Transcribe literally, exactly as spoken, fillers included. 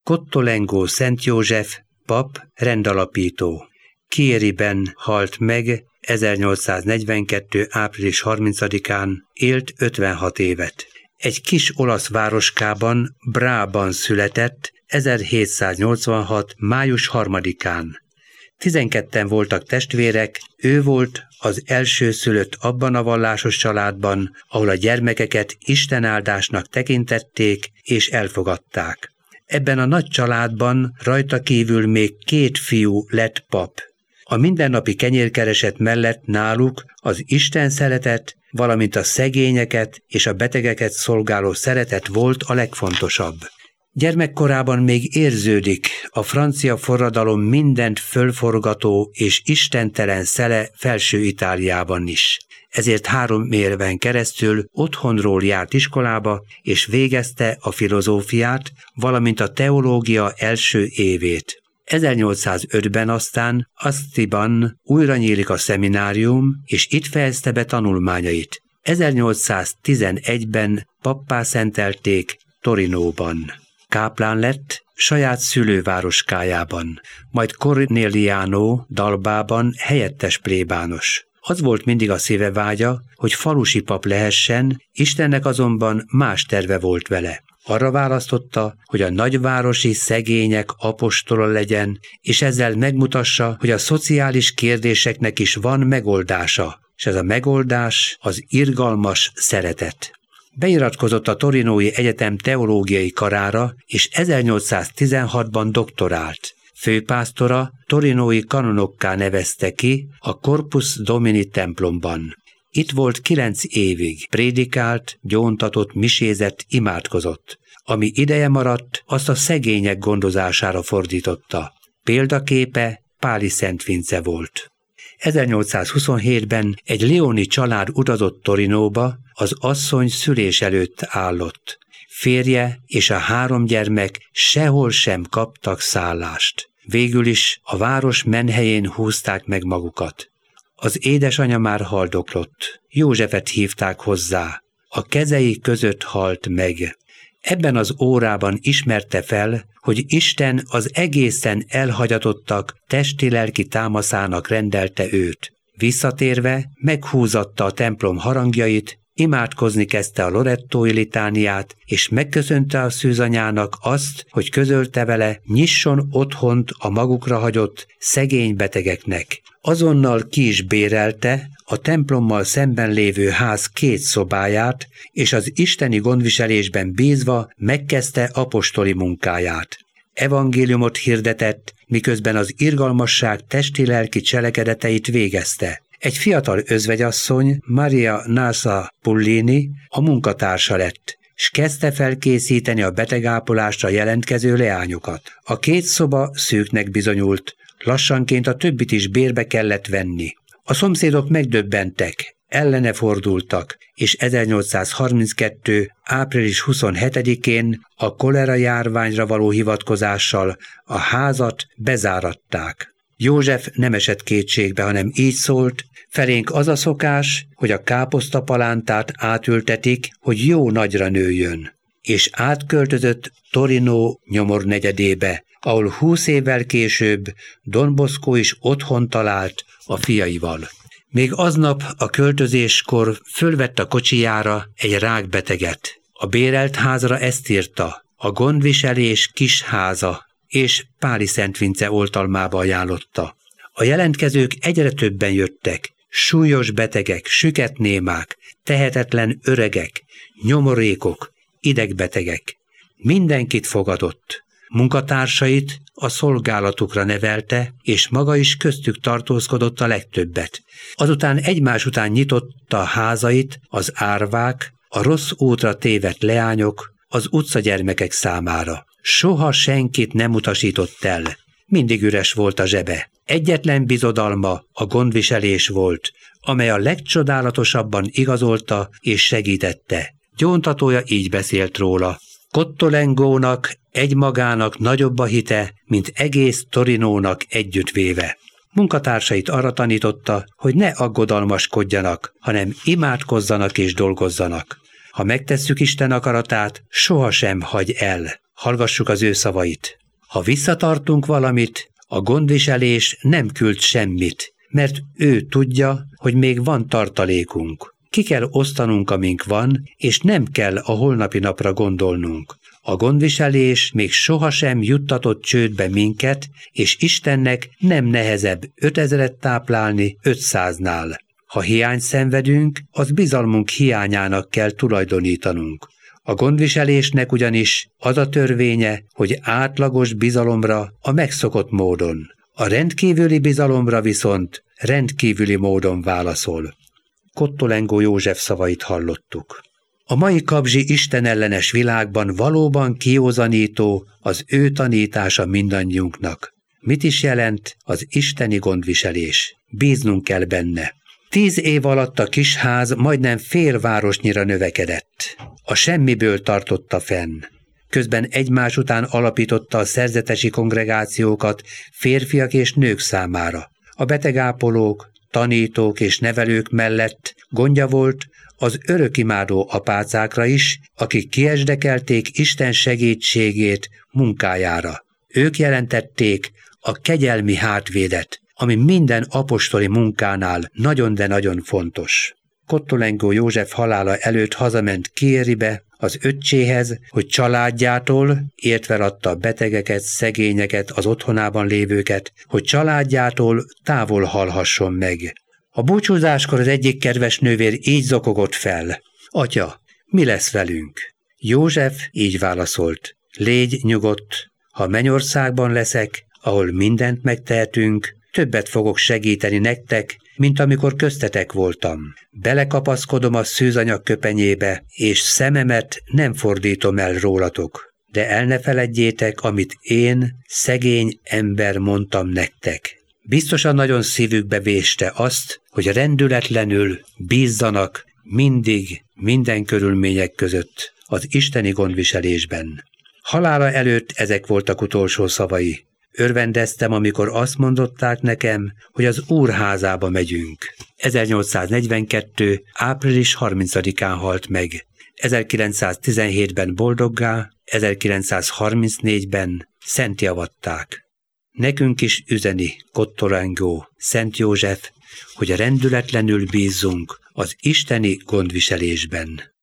Cottolengo Szent József, pap, rendalapító. Chieriben halt meg ezernyolcszáznegyvenkettő. április harmincadikán, élt ötvenhat évet. Egy kis olasz városkában, Brában született ezerhétszáznyolcvanhat. május harmadikán. Tizenketten voltak testvérek, ő volt az elsőszülött abban a vallásos családban, ahol a gyermekeket istenáldásnak tekintették és elfogadták. Ebben a nagy családban rajta kívül még két fiú lett pap. A mindennapi kenyérkereset mellett náluk az Isten szeretet, valamint a szegényeket és a betegeket szolgáló szeretet volt a legfontosabb. Gyermekkorában még érződik a francia forradalom mindent fölforgató és istentelen szele Felső Itáliában is. Ezért három évben keresztül otthonról járt iskolába, és végezte a filozófiát, valamint a teológia első évét. ezernyolcszázötben aztán Astiban újra nyílik a szeminárium, és itt fejezte be tanulmányait. ezernyolcszáztizenegyben pappá szentelték Torinóban. Káplán lett saját szülővároskájában, majd Corneliano Dalbában helyettes plébános. Az volt mindig a szíve vágya, hogy falusi pap lehessen, Istennek azonban más terve volt vele. Arra választotta, hogy a nagyvárosi szegények apostola legyen, és ezzel megmutassa, hogy a szociális kérdéseknek is van megoldása, és ez a megoldás az irgalmas szeretet. Beiratkozott a Torinói Egyetem teológiai karára, és ezernyolcszáztizenhatban doktorált. Főpásztora torinói kanonokká nevezte ki a Corpus Domini templomban. Itt volt kilenc évig, prédikált, gyóntatott, misézett, imádkozott. Ami ideje maradt, azt a szegények gondozására fordította. Példaképe Páli Szent Vince volt. ezernyolcszázhuszonhétben egy leoni család utazott Torinóba, az asszony szülés előtt állott. Férje és a három gyermek sehol sem kaptak szállást. Végül is a város menhelyén húzták meg magukat. Az édesanyja már haldoklott. Józsefet hívták hozzá. A kezei között halt meg. Ebben az órában ismerte fel, hogy Isten az egészen elhagyatottak testi-lelki támaszának rendelte őt. Visszatérve meghúzatta a templom harangjait, imádkozni kezdte a Lorettói litániát, és megköszönte a szűzanyának azt, hogy közölte vele, nyisson otthont a magukra hagyott szegény betegeknek. Azonnal ki is bérelte a templommal szemben lévő ház két szobáját, és az isteni gondviselésben bízva megkezdte apostoli munkáját. Evangéliumot hirdetett, miközben az irgalmasság testi-lelki cselekedeteit végezte. Egy fiatal özvegyasszony, Maria Nasa Pullini, a munkatársa lett, s kezdte felkészíteni a betegápolásra jelentkező leányokat. A két szoba szűknek bizonyult, lassanként a többit is bérbe kellett venni. A szomszédok megdöbbentek, ellene fordultak, és ezernyolcszázharminckettő. április huszonhetedikén a kolera járványra való hivatkozással a házat bezáratták. József nem esett kétségbe, hanem így szólt, felénk az a szokás, hogy a káposztapalántát átültetik, hogy jó nagyra nőjön. És átköltözött Torinó nyomornegyedébe, ahol húsz évvel később Don Bosco is otthon talált a fiaival. Még aznap a költözéskor fölvett a kocsijára egy rákbeteget. A bérelt házra ezt írta, a gondviselés kis háza, és Páli Szent Vince oltalmába ajánlotta. A jelentkezők egyre többen jöttek, súlyos betegek, süketnémák, tehetetlen öregek, nyomorékok, idegbetegek. Mindenkit fogadott. Munkatársait a szolgálatukra nevelte, és maga is köztük tartózkodott a legtöbbet. Azután egymás után nyitotta a házait az árvák, a rossz útra tévedt leányok, az utcagyermekek számára. Soha senkit nem utasított el. Mindig üres volt a zsebe. Egyetlen bizodalma a gondviselés volt, amely a legcsodálatosabban igazolta és segítette. Gyóntatója így beszélt róla. Cottolengónak egymagának nagyobb a hite, mint egész Torinónak együttvéve. Munkatársait arra tanította, hogy ne aggodalmaskodjanak, hanem imádkozzanak és dolgozzanak. Ha megtesszük Isten akaratát, sohasem hagy el. Hallgassuk az ő szavait. Ha visszatartunk valamit, a gondviselés nem küld semmit, mert ő tudja, hogy még van tartalékunk. Ki kell osztanunk, amink van, és nem kell a holnapi napra gondolnunk. A gondviselés még sohasem juttatott csődbe minket, és Istennek nem nehezebb ötezret táplálni ötszáznál. Ha hiányt szenvedünk, az bizalmunk hiányának kell tulajdonítanunk. A gondviselésnek ugyanis az a törvénye, hogy átlagos bizalomra a megszokott módon. A rendkívüli bizalomra viszont rendkívüli módon válaszol. Kottolengo József szavait hallottuk. A mai kabzsi istenellenes világban valóban kiózanító az ő tanítása mindannyiunknak. Mit is jelent az isteni gondviselés? Bíznunk kell benne. Tíz év alatt a kis ház majdnem fél városnyira növekedett. A semmiből tartotta fenn. Közben egymás után alapította a szerzetesi kongregációkat férfiak és nők számára. A betegápolók, tanítók és nevelők mellett gondja volt az örökimádó apácákra is, akik kiesdekelték Isten segítségét munkájára. Ők jelentették a kegyelmi hátvédet, ami minden apostoli munkánál nagyon, de nagyon fontos. Kottolengo József halála előtt hazament Chieribe az öccséhez, hogy családjától, értve adta a betegeket, szegényeket, az otthonában lévőket, hogy családjától távol halhasson meg. A búcsúzáskor az egyik kedves nővér így zokogott fel. Atya, mi lesz velünk? József így válaszolt. Légy nyugodt, ha mennyországban leszek, ahol mindent megtehetünk, többet fogok segíteni nektek, mint amikor köztetek voltam. Belekapaszkodom a szűzanyag köpenyébe, és szememet nem fordítom el rólatok. De el ne feledjétek, amit én, szegény ember mondtam nektek. Biztosan nagyon szívükbe véste azt, hogy rendületlenül bízzanak mindig, minden körülmények között az isteni gondviselésben. Halála előtt ezek voltak utolsó szavai. Örvendeztem, amikor azt mondották nekem, hogy az Úr házába megyünk. ezernyolcszáznegyvenkettő. április harmincadikán halt meg. ezerkilencszáztizenhétben boldoggá, ezerkilencszázharmincnégyben szentjavatták. Nekünk is üzeni Kottolengo, Szent József, hogy rendületlenül bízzunk az isteni gondviselésben.